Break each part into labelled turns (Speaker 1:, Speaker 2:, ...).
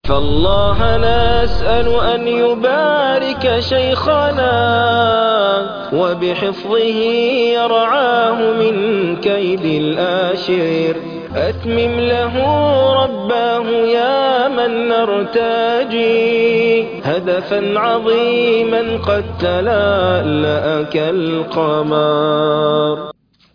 Speaker 1: فالله نسأل أن يبارك شيخنا وبحفظه يرعاه من كيد الآشر. أتمم له رباه يا من نرتجي هدفا عظيما قد تلألأ كالقمر.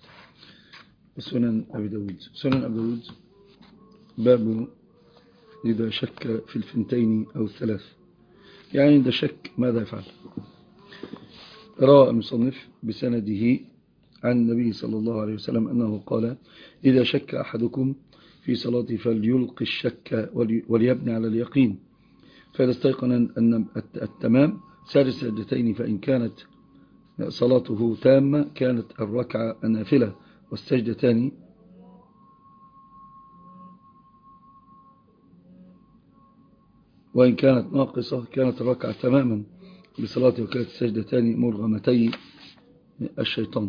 Speaker 2: سنن أبي داود باب إذا شك في الثنتين أو الثلاث، يعني إذا شك ماذا يفعل؟ روى المصنف بسنده عن النبي صلى الله عليه وسلم أنه قال: إذا شك أحدكم في صلاته فليلقي الشك وليبني على اليقين، فإذا استيقن أن التمام سار السجدتين، فإن كانت صلاته تامة كانت الركعة النافلة والسجدتان وإن كانت ناقصة كانت الركعة تماما بصلاته، وكانت السجدتان مرغمتي الشيطان.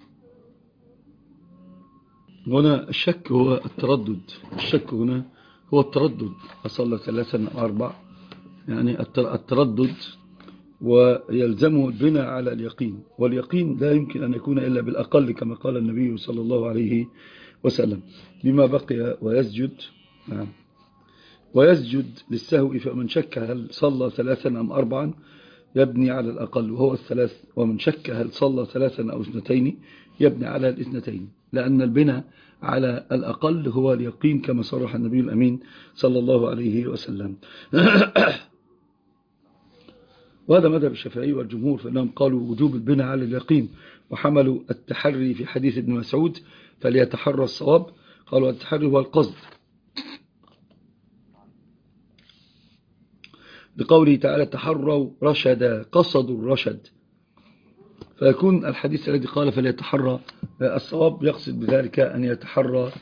Speaker 2: هنا الشك هو التردد، الشك هنا هو التردد، أصلى 3 أو 4، يعني التردد، ويلزمه البناء على اليقين، واليقين لا يمكن أن يكون إلا بالأقل كما قال النبي صلى الله عليه وسلم: بما بقي ويسجد. نعم. ويسجد للسهو، فمن شك هل صلى 3 أم 4 يبني على الأقل وهو الثلاث، ومن شك هل صلى 3 أو 2 يبني على الاثنتين، لأن البناء على الأقل هو اليقين كما صرح النبي الأمين صلى الله عليه وسلم. وهذا مذهب الشافعي والجمهور، فإنهم قالوا وجوب البناء على اليقين، وحملوا التحري في حديث ابن مسعود: فليتحرى الصواب. قالوا التحري هو القصد، بقوله تعالى: تحروا رشدا، قصدوا الرشد، فيكون الحديث الذي قال فليتحرى الصواب يقصد بذلك أن يتحرى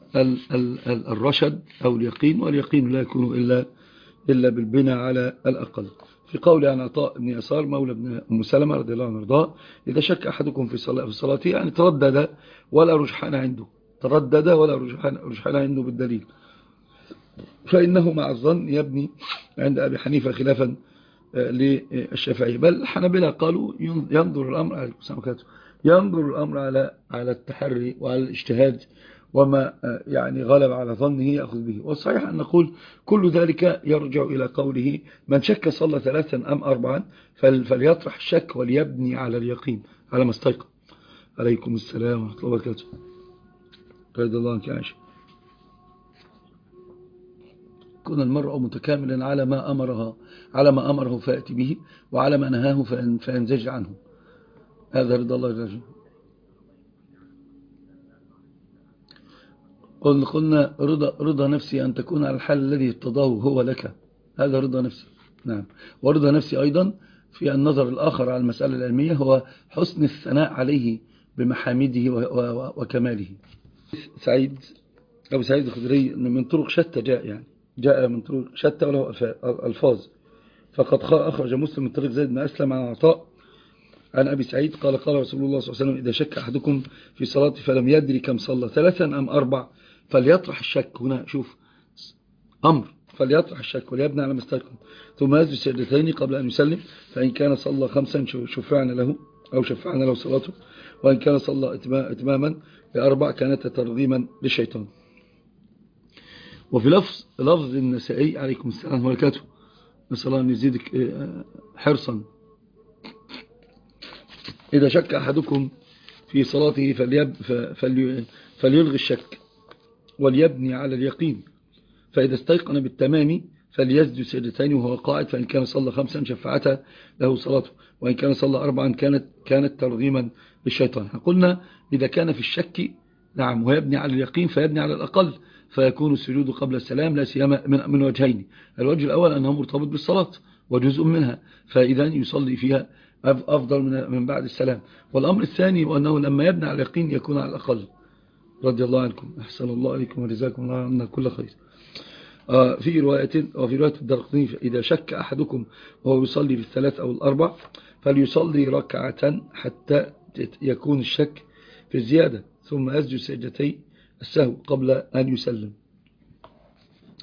Speaker 2: الرشد أو اليقين، واليقين لا يكون إلا بالبناء على الأقل. في قول عن عطاء بن يسار مولى بن أم سلمة رضي الله عنه وارضاه: إذا شك أحدكم في صلاته، يعني تردد ولا رجحان عنده، تردد ولا رجحان عنده بالدليل، فإنه مع الظن يبني عند أبي حنيفة خلافا للشافعي. بل الحنابلة قالوا ينظر الأمر على التحري وعلى الاجتهاد، وما يعني غلب على ظنه يأخذ به. والصحيح أن نقول كل ذلك يرجع إلى قوله: من شك صلى 3 أم 4 فليطرح الشك وليبني على اليقين على ما استيقن. عليكم السلام ورحمة الله وبركاته. رضي الله عنك يا عائشة. كن المرء متكاملا على ما أمره فأتي به، وعلى ما نهاه فينزج عنه. هذا رضا الله الرجل. قلنا رضا نفسي أن تكون على الحال الذي ارتضاه هو لك، هذا رضا نفسي. نعم. ورضا نفسي أيضا في النظر الآخر على المسألة العلمية هو حسن الثناء عليه بمحامده وكماله. أبو سعيد الخدري من طرق شتى جاء من طرق شتى وله ألفاظ، فقد أخرج مسلم من طريق زيد بن أسلم عن عطاء عن أبي سعيد قال: قال رسول الله صلى الله عليه وسلم: إذا شك أحدكم في صلاته فلم يدري كم صلى 3 أم 4 فليطرح الشك. هنا شوف أمر، فليطرح الشك وليبني على ما استيقن، ثم يسجد سجدتين قبل أن يسلم، فإن كان صلى 5 شفعنا له صلاته، وإن كان صلى إتماما ب4 كانت ترغيما للشيطان. وفي لفظ النسائي عليكم السلام وبركاته، نسأل الله أن يزيدك حرصا: إذا شك أحدكم في صلاته فليلغي الشك وليبني على اليقين، فإذا استيقن بالتمام فليسجد سجدتين وهو قاعد، فإن كان صلى 5 شفعت له صلاته، وإن كان صلى 4 كانت ترغيما للشيطان. قلنا إذا كان في الشك نعم ويبني على اليقين فيبني على الأقل، فيكون السجود قبل السلام لا سيما من وجهين: الوجه الأول أنه مرتبط بالصلاة وجزء منها، فإذا يصلي فيها أفضل من بعد السلام. والأمر الثاني وأنه لما يبني على اليقين يكون على الأقل. رضي الله عنكم، أحسن الله عليكم وجزاكم الله عنا كل خير. وفي رواية الدرقطني: إذا شك أحدكم وهو يصلي بالثلاث أو الأربع فليصلي ركعة حتى يكون الشك في الزيادة، ثم يسجد سجدتي السهو قبل أن يسلم.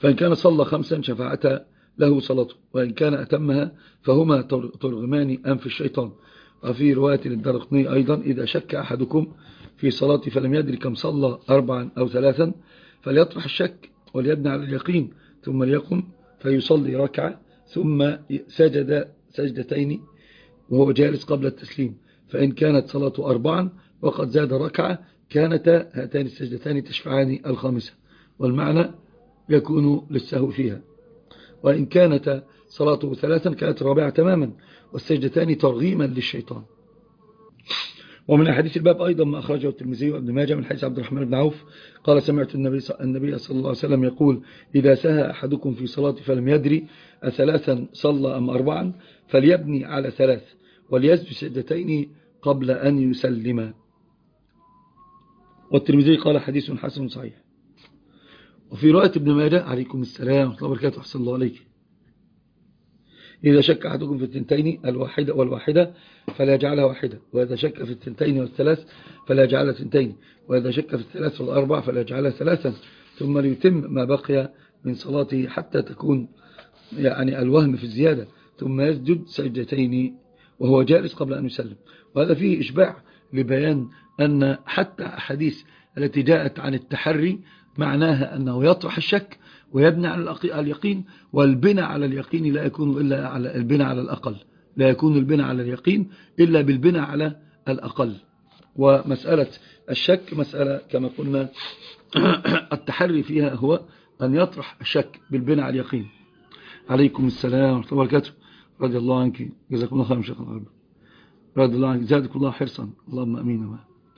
Speaker 2: فإن كان صلى 5 شفعت له صلاته، وإن كان أتمها فهما ترغمان أنف الشيطان. وفي رواية للدارقطني أيضا: إذا شك أحدكم في صلاة فلم يدري كم صلى 4 أو 3 فليطرح الشك وليبني على اليقين، ثم ليقم فيصلي ركعة ثم سجد سجدتين وهو جالس قبل التسليم. فإن كانت صلاته 4 وقد زاد ركعة كانتا هاتان السجدتان تشفعان الخامسة، والمعنى يكون للسهو فيها. وإن كانت صلاته 3 كانت رابعة تماما، والسجدتان ترغيما للشيطان. ومن أحاديث الباب أيضا ما أخرجه الترمذي وابن ماجه من حديث عبد الرحمن بن عوف قال: سمعت النبي صلى الله عليه وسلم يقول: إذا سهى أحدكم في صلاة فلم يدري 3 صلى أم 4 فليبني على 3 وليسجد سجدتين قبل أن يسلم. والترمذي قال: حديث حسن صحيح. وفي رواية ابن ماجه: عليكم السلام ورحمة الله وبركاته، أحسن الله عليك، إذا شك أحدكم في الثنتين الواحدة والواحدة فلا يجعلها واحدة، وإذا شك في الثنتين والثلاث فلا يجعلها ثنتين، وإذا شك في الثلاث والأربع فلا يجعلها 3، ثم ليتم ما بقي من صلاته حتى تكون يعني الوهم في الزيادة، ثم يسجد سجدتين وهو جالس قبل أن يسلم. وهذا فيه إشباع لبيان أن حتى أحاديث التي جاءت عن التحري معناها أنه يطرح الشك ويبنى على اليقين، والبناء على اليقين لا يكون إلا على البناء على الأقل، لا يكون البناء على اليقين إلا بالبناء على الأقل. ومسألة الشك مسألة كما قلنا التحري فيها هو أن يطرح الشك بالبناء على اليقين. عليكم السلام ورحمة الله وبركاته، رضي الله عنك، جزاكم الله خيرا شيخ الغرب، رضي الله عنك، زادكم الله حرصا، اللهم أمين.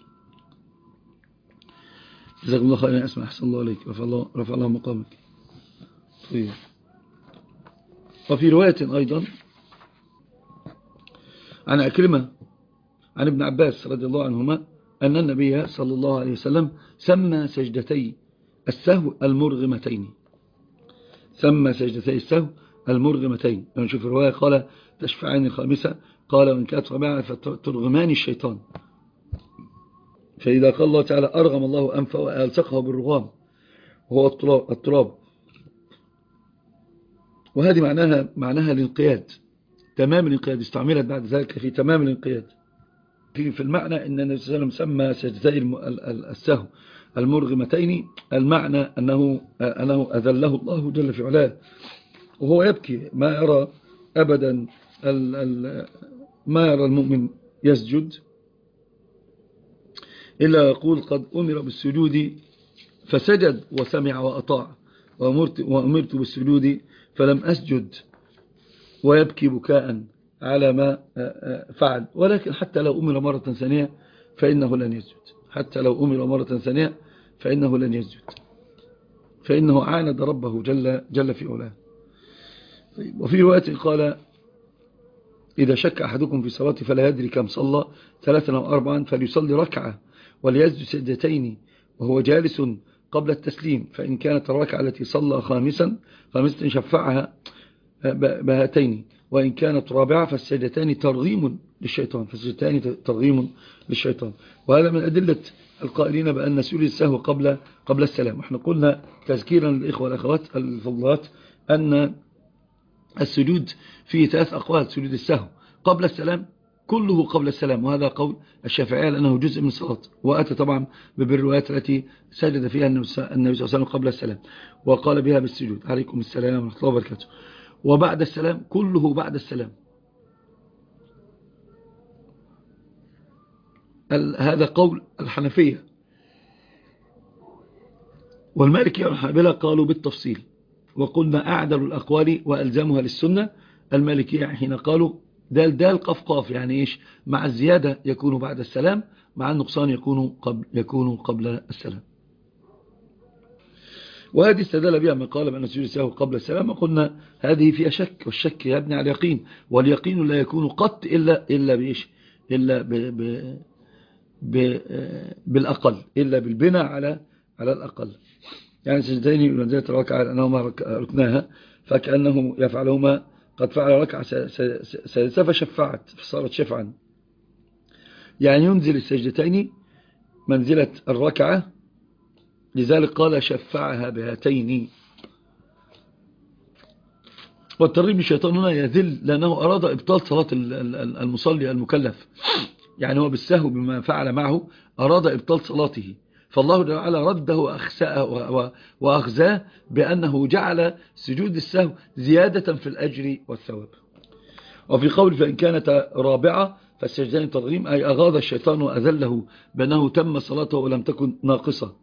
Speaker 2: جزاكم الله خيرا، أسمع، أحسن الله عليك، رفع الله مقامك. طيب. وفي رواية أيضا عن عكرمة عن ابن عباس رضي الله عنهما أن النبي صلى الله عليه وسلم سمى سجدتي السهو المرغمتين، سمى سجدتي السهو المرغمتين. نشوف الرواية قال: تشفعان الخامسة، قال: وإن كانت رابعة فترغمان الشيطان. فإذا قال الله تعالى: أرغم الله أنفه وألصقه بالرغام وهو التراب، وهذه معناها الانقياد، تمام الانقياد، استعملت بعد ذلك في تمام الانقياد. في المعنى أن النبي صلى الله عليه وسلم سمى سجدتي السهو المرغمتين، المعنى أنه أذله الله جل في علاه وهو يبكي، ما يرى أبدا ما يرى المؤمن يسجد إلا يقول: قد أمر بالسجود فسجد وسمع وأطاع، وأمرت بالسجود فلم أسجد، ويبكي بكاء على ما فعل. ولكن حتى لو أمر مرة ثانية فإنه لن يسجد، حتى لو أمر مرة ثانية فإنه لن يسجد، فإنه عاند ربه جل في علاه. وفي رواية قال: إذا شك أحدكم في صلاة فلا يدري كم صلى 3 أو 4 فليصلي ركعة وليسجد سجدتين وهو جالس قبل التسليم. فإن كانت الركعة التي صلى خامسا شفعها بهاتين، وإن كانت رابعة فالسجدتان ترغيم للشيطان، وهذا من أدلة القائلين بأن سجود السهو قبل السلام. احنا قلنا تذكيرا للإخوة والأخوات الفضلات أن السجود فيه 3 أقوال: سجود السهو قبل السلام، كله قبل السلام، وهذا قول الشافعية لأنه جزء من الصلاة، وأتى طبعا بالروايات التي سجد فيها النبي صلى الله عليه وسلم قبل السلام وقال بها بالسجود. عليكم السلام ورحمة الله وبركاته. وبعد السلام كله بعد السلام. هذا قول الحنفية، والمالكية والحنابلة قالوا بالتفصيل، وقلنا أعدل الأقوال وألزمها للسنة المالكية حين قالوا دال قف قاف، يعني إيش؟ مع الزيادة يكون بعد السلام، مع النقصان يكون قبل السلام. وهذه استدل بها من قال بأن سجود السهو قبل السلام، وقلنا هذه فيها شك، والشك يبني على اليقين، واليقين لا يكون قط إلا بإيش؟ إلا بالأقل، إلا بالبناء على الأقل. يعني سجدتين بمنزلة الركعة لأنهما ركناها، فكأنه يفعلهما قد فعل ركعة سادسة فشفعت فصارت شفعا، يعني ينزل السجدتين منزلة الركعة، لذلك قال: شفعها بهاتين. والترغيب الشيطان هنا يذل لأنه أراد إبطال صلاة المصلي المكلف، يعني هو بالسهو بما فعل معه أراد إبطال صلاته، فالله تعالى رده وأخزاه بأنه جعل سجود السهو زيادة في الأجر والثواب. وفي قول فإن كانت رابعة فالسجدان ترغيم، أي أغاض الشيطان وأذله بأنه تم صلاته ولم تكن ناقصة.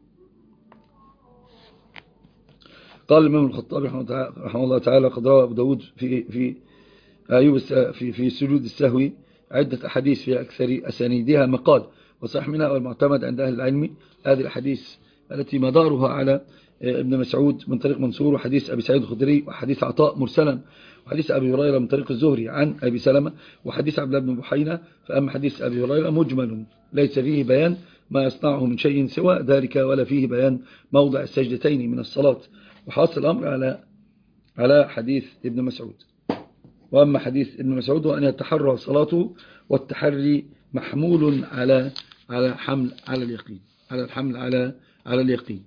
Speaker 2: قال الإمام الخطابي رحمه الله تعالى قد روى أبو داود في أيوب في سجود السهو عدة أحاديث في أكثر أسانيدها مقال، وصح منها والمعتمد عند أهل العلم هذه الحديث التي مدارها على ابن مسعود من طريق منصور، وحديث أبي سعيد الخدري، وحديث عطاء مرسلا، وحديث أبي هريرة من طريق الزهري عن أبي سلمة، وحديث عبد الله بن بحينة. فأما حديث أبي هريرة مجمل ليس فيه بيان ما يصنعه من شيء سوى ذلك، ولا فيه بيان موضع السجدتين من الصلاة، وحاصل الأمر على حديث ابن مسعود. وأما حديث ابن مسعود وأن يتحرى صلاته، والتحري محمول على حمل على اليقين، على الحمل على اليقين،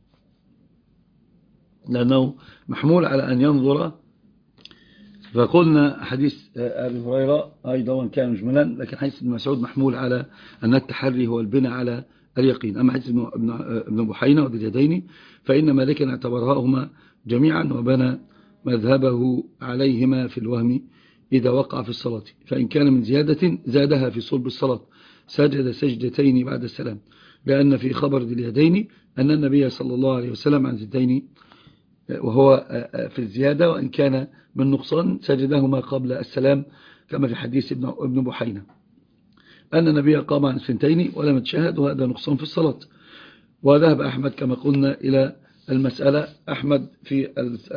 Speaker 2: لأنه محمول على أن ينظر. فقلنا حديث أبي هريرة أيضا وان كان مجملا، لكن حديث ابن مسعود محمول على أن التحري هو البناء على اليقين. أما حديث ابن بحينة وذي اليدين فإن مالكا اعتبرهما جميعا وبنى مذهبه عليهما في الوهم إذا وقع في الصلاة، فإن كان من زيادة زادها في صلب الصلاة، سجد سجدتين بعد السلام، لأن في خبر ذي اليدين أن النبي صلى الله عليه وسلم عن زيدين وهو في الزيادة، وإن كان من نقصان سجدهما قبل السلام، كما في حديث ابن بحينة أن النبي قام عن سنتين ولم يتشهد، وهذا نقصان في الصلاة. وذهب أحمد كما قلنا إلى المسألة. أحمد في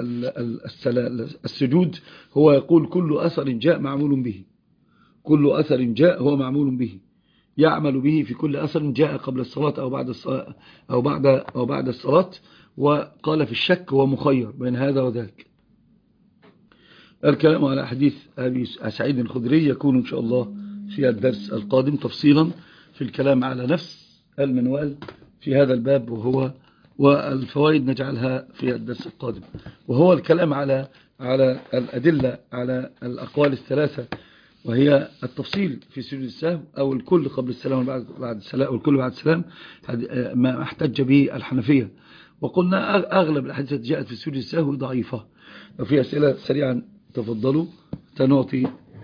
Speaker 2: السجود هو يقول كل أثر جاء معمول به، كل أثر جاء هو معمول به، يعمل به في كل أثر جاء قبل الصلاة أو بعد الصلاة أو بعد الصلاة. وقال في الشك هو مخير بين هذا وذاك. الكلام على حديث أبي سعيد الخدري يكون إن شاء الله في الدرس القادم تفصيلا في الكلام على نفس المنوال في هذا الباب، والفوائد نجعلها في الدرس القادم، وهو الكلام على الأدلة على الأقوال الثلاثة، وهي التفصيل في سجود السهو أو الكل قبل السلام بعد السلام أو الكل بعد السلام، ما احتج به الحنفية. وقلنا أغلب الأحاديث التي جاءت في سجود السهو ضعيفة. وفي أسئلة سريعا تفضلوا سنعطي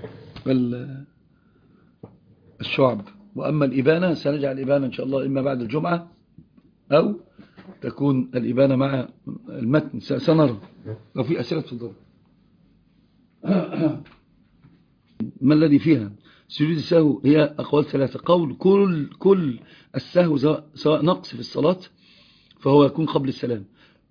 Speaker 2: الشعب. وأما الإبانة سنجعل الإبانة إن شاء الله إما بعد الجمعة أو تكون الإبانة مع المتن، سنرى. لو في أسئلة تفضلوا. ما الذي فيها؟ سجود السهو هي أقوال ثلاثة. قول كل السهو سواء نقص في الصلاة فهو يكون قبل السلام،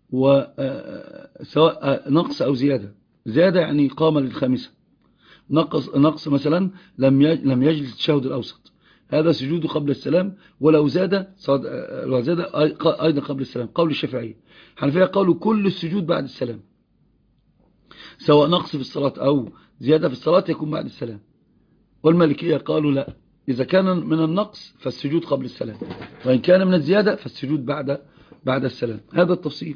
Speaker 2: وسواء نقص أو زيادة يعني قام للخامسة، نقص مثلا لم يجلس التشهد الأوسط، هذا سجوده قبل السلام. ولو زاد أيضا قبل السلام. قول الشافعي حنفية قالوا كل السجود بعد السلام، سواء نقص في الصلاة أو زيادة في الصلاة يكون بعد السلام. والمالكية قالوا لا، إذا كان من النقص فالسجود قبل السلام، وإن كان من الزيادة فالسجود بعد السلام. هذا التفصيل.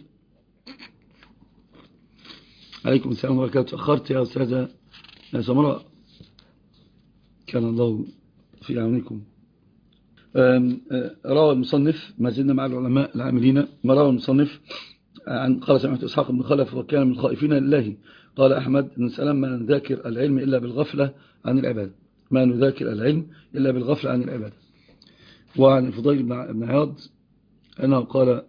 Speaker 2: عليكم السلام ورحمة الله. تأخرت يا أستاذة سمراء، كان الله في عونكم. روى المصنف، ما زلنا مع العلماء العاملين، ما روى المصنف عن قال سمعت إسحاق بن خلف وكان من الخائفين لله. قال أحمد بن سلام ما نذاكر العلم إلا بالغفلة عن العبادة، ما نذاكر العلم إلا بالغفلة عن العبادة. وعن الفضيل بن عياض أنه قال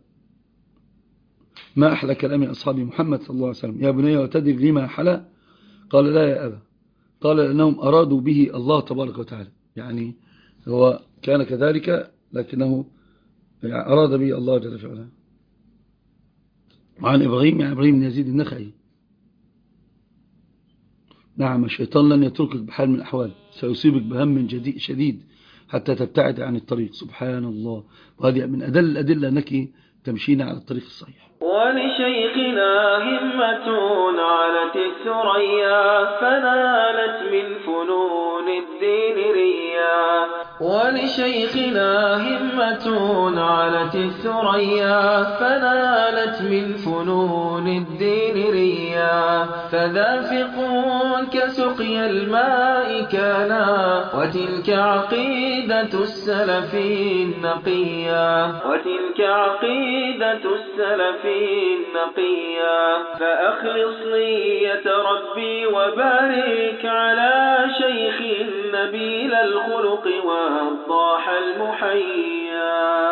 Speaker 2: ما أحلى كلام أصحاب محمد صلى الله عليه وسلم، يا بني وتدري لما حلى؟ قال لا يا أبا. قال لأنهم أرادوا به الله تبارك وتعالى، يعني هو كان كذلك لكنه أراد به الله جل وعلا. وعن إبراهيم يعني إبراهيم بن يزيد النخعي نعم الشيطان لن يتركك بحال من الأحوال، سيصيبك بهم شديد حتى تبتعد عن الطريق. سبحان الله. وهذه من أدل الأدلة أنك تمشين على الطريق الصحيح.
Speaker 1: ولشيخنا همة علت الثريا فنالت من فنون الدين ريا، ولشيخنا همة علت الثريا فنالت من فنون الدين ريا. فدافق كسقي الماء كانا وتلك عقيدة السلف النقيا فأخلص نية ربي وبارك على شيخ نبيل الخلق وضاح المحيا